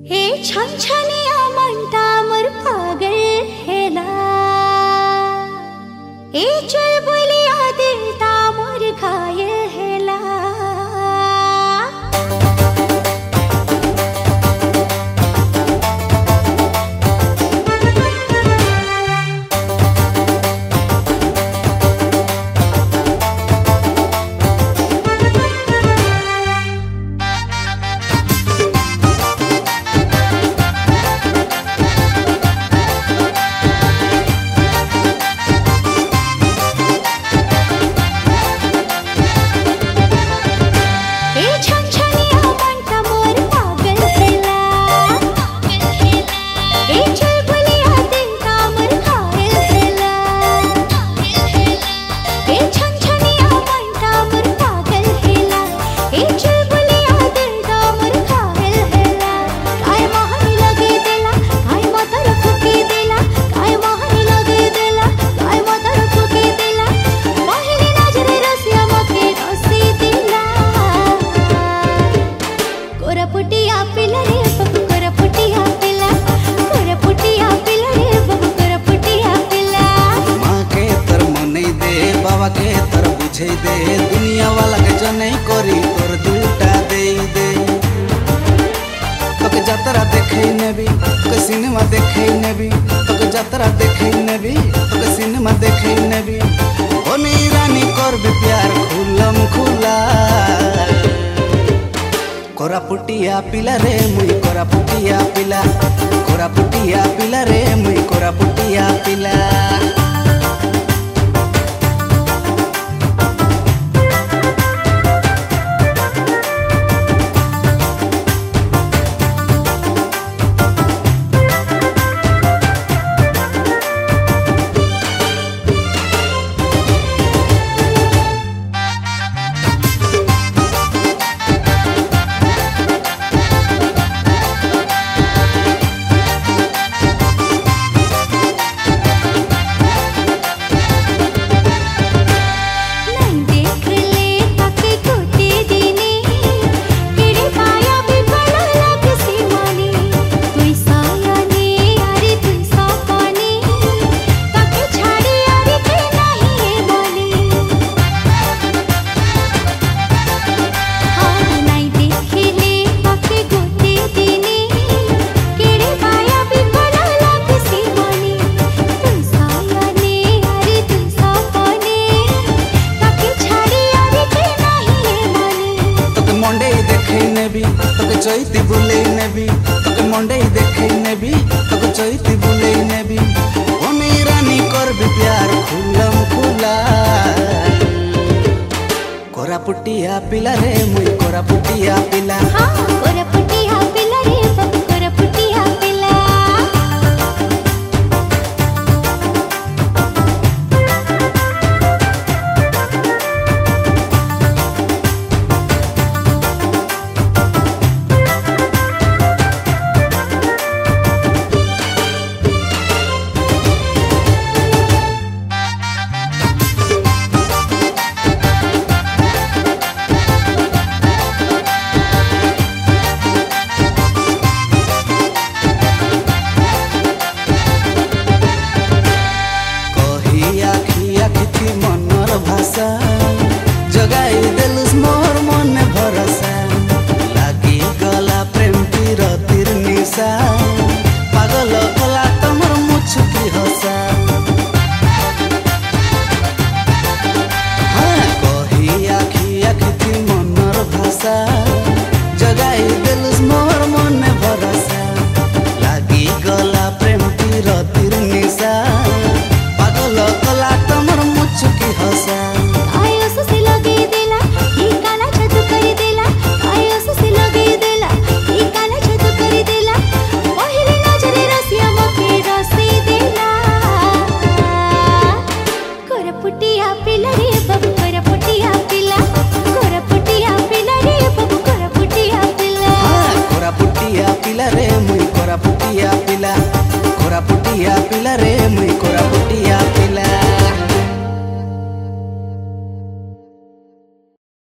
हे छनछनिया मनटा मोर पागल हेला ए चुलबुलिया दिलटा मोर घायल हेला दे दुनिया वाला के जो नहीं करी तोर दिलटा दे दे तोके जतरा देखे नेबी तोके सिनेमा देखे नेबी तोके जतरा देखे नेबी तोके सिनेमा देखे नेबी ओ नी रानी करबे प्यार खुलम खुला कोरापुटिया पिला रे मुई कोरापुटिया पिला रे मुई कोरापुटिया पिला तोके चैती बुले नेबी तोके मंडे देखे नेबी तोके चैती बुले नेबी ओ मेरी रानी करबे प्यार खुलम खुला कोरापुटिया पिला रे मुई कोरापुटिया पिला।